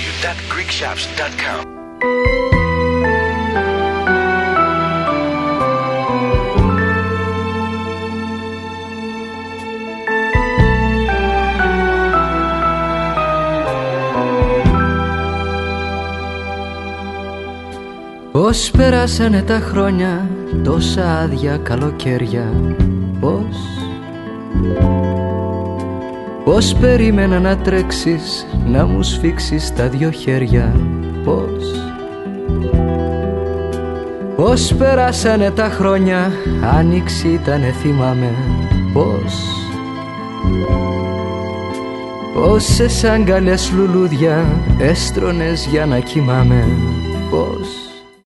www.greekshops.com. Πώς πέρασανε τα χρόνια, τόσα άδεια καλοκαίρια. Πώς περίμενα να τρέξεις, να μου σφίξεις τα δυο χέρια. Πώς πέρασανε τα χρόνια, άνοιξη ήτανε θυμάμαι. Πόσες αγκαλιές λουλούδια έστρωνες για να κοιμάμαι.